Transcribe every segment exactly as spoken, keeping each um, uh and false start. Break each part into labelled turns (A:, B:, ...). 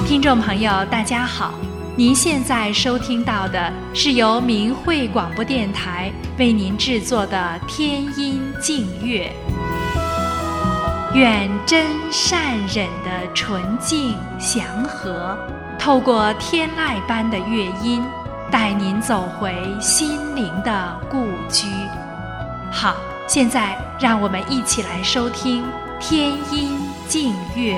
A: 听众朋友大家好，您现在收听到的是由明慧广播电台为您制作的天音净乐。愿真善忍的纯净祥和，透过天籁般的乐音，带您走回心灵的故居。好，现在让我们一起来收听天音净乐。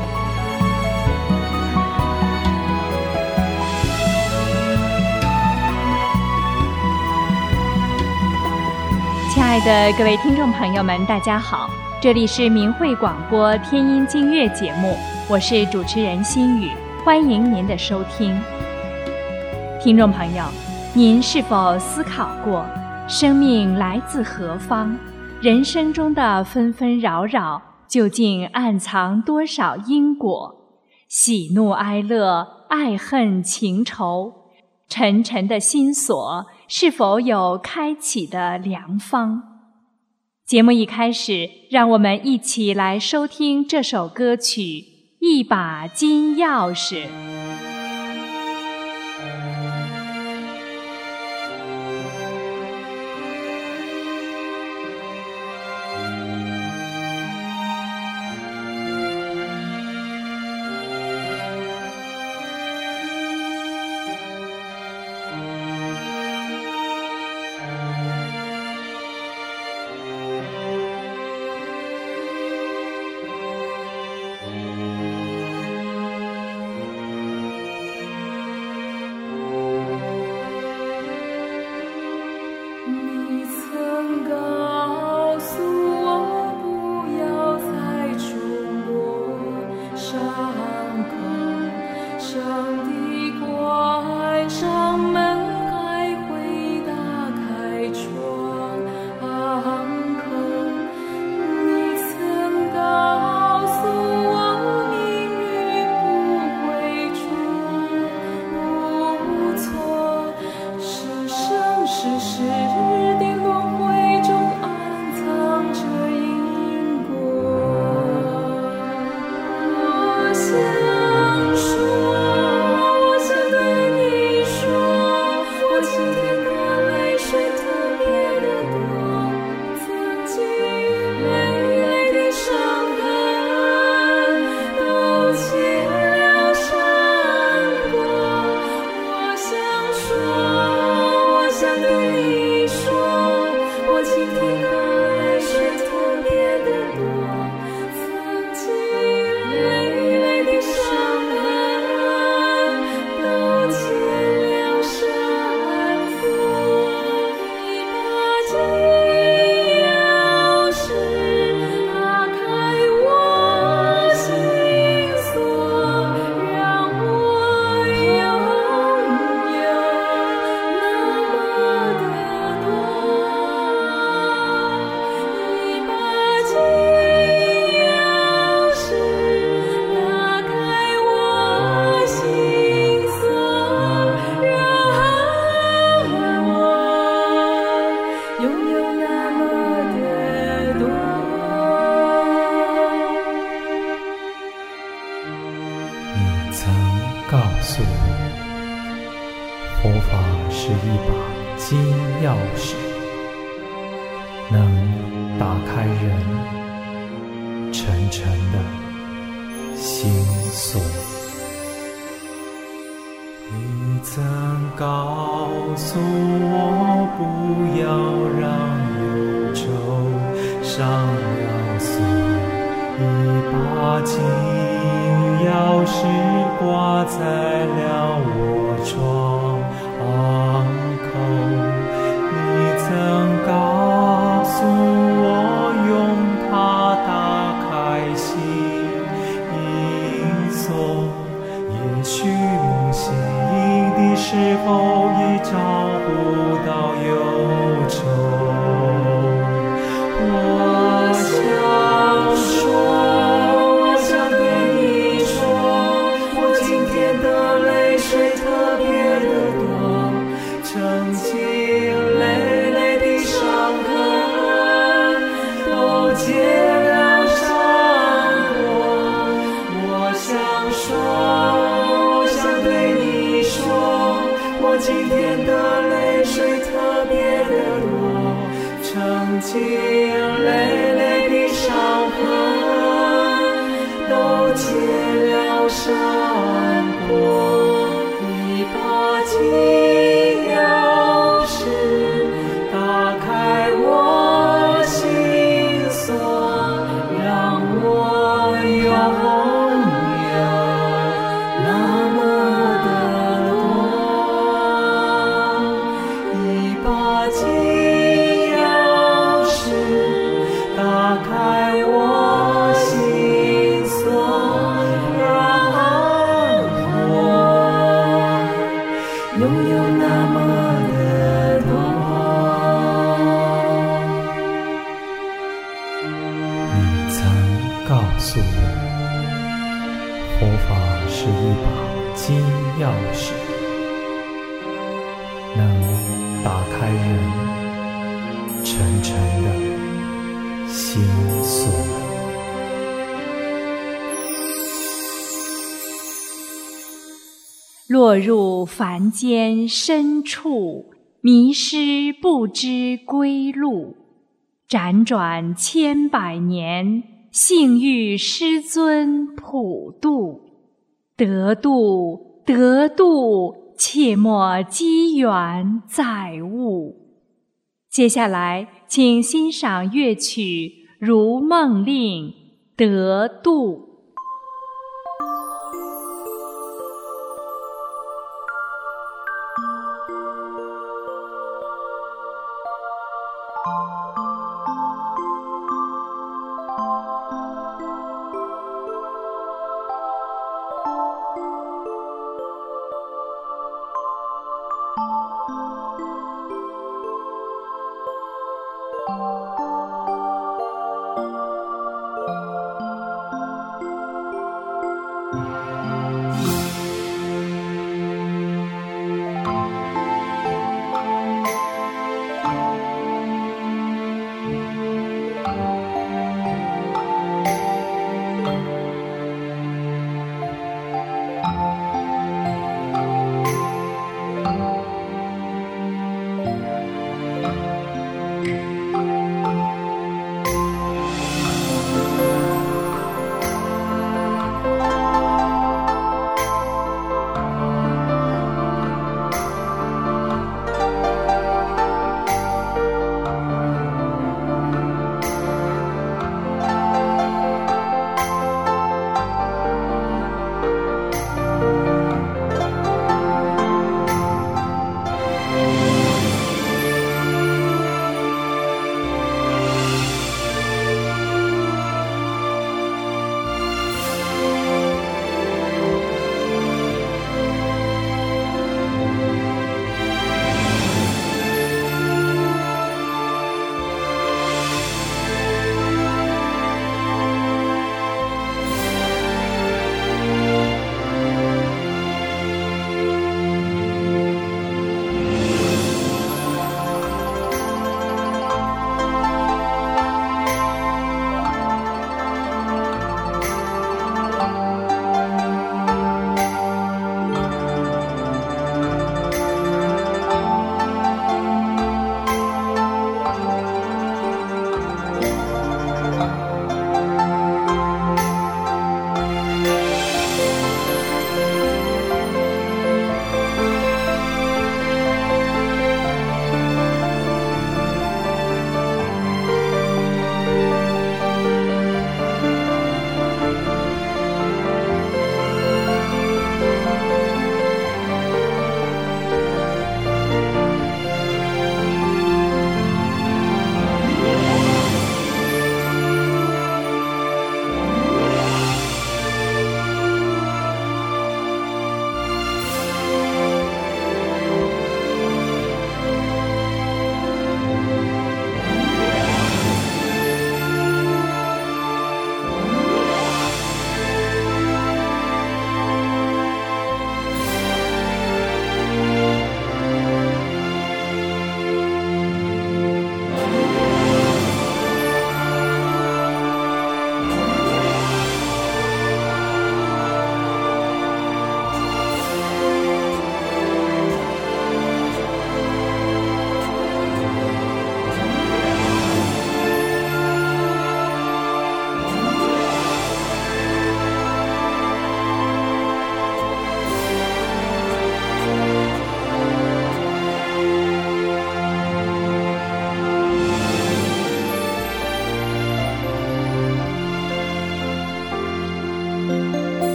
A: 亲爱的各位听众朋友们，大家好，这里是明慧广播天音净乐节目，我是主持人心雨，欢迎您的收听。听众朋友，您是否思考过生命来自何方？人生中的纷纷扰扰究竟暗藏多少因果？喜怒哀乐，爱恨情仇，沉沉的心锁是否有开启的良方？节目一开始，让我们一起来收听这首歌曲《一把金钥匙》。
B: 结了伤过，我想说我今天的泪水特别的多，曾经累累的伤痕都结了山坡，一把金钥匙打开我心锁，让我拥有那么的多，一把金钥匙打开我心锁，让我拥有那么的多。你曾告诉我，佛法是一把金钥匙，能打开人沉沉的心锁。
A: 落入凡间深处，迷失不知归路。辗转千百年，幸遇师尊普渡。得度得度，切莫机缘再误。接下来请欣赏乐曲《如梦令·得度》。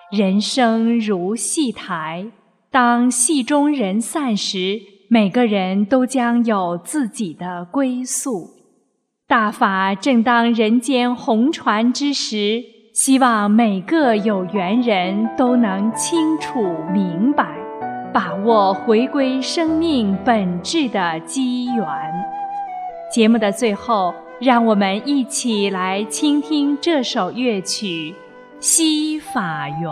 A: 人生如戏台，当戏中人散时，每个人都将有自己的归宿。大法正当人间红传之时，希望每个有缘人都能清楚明白，把握回归生命本质的机缘。节目的最后，让我们一起来倾听这首乐曲《惜法缘》。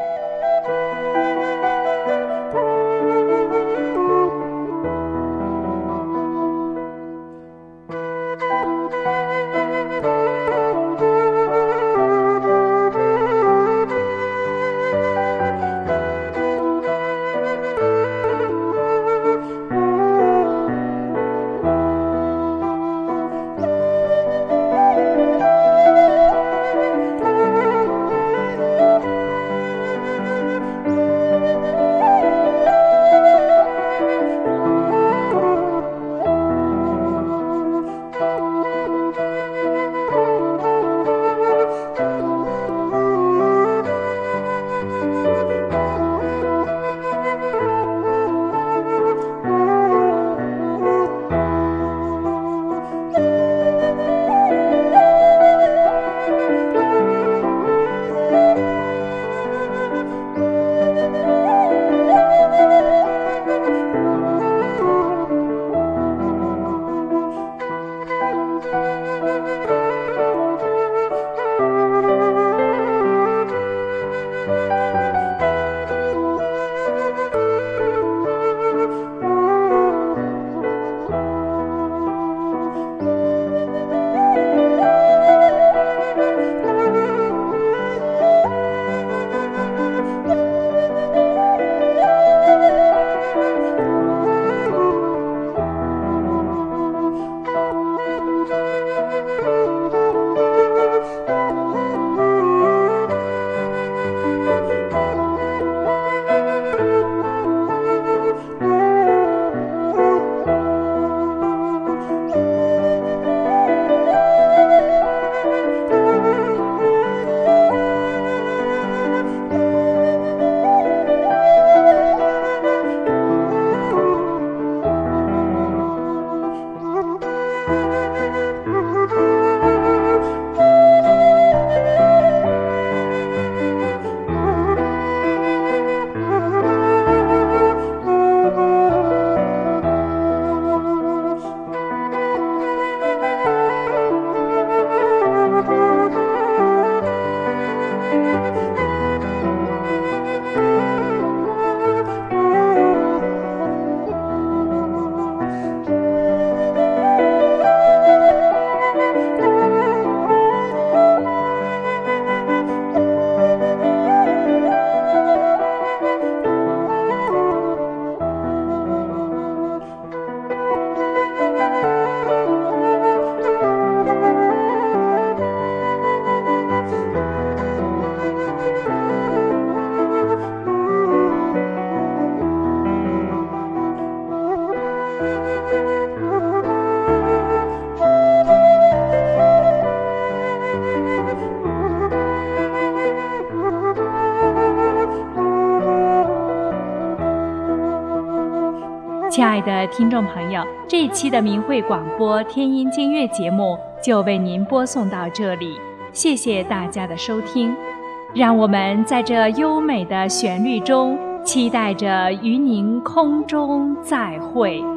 A: 亲爱的听众朋友，这一期的明慧广播天音经乐节目就为您播送到这里，谢谢大家的收听。让我们在这优美的旋律中，期待着与您空中再会。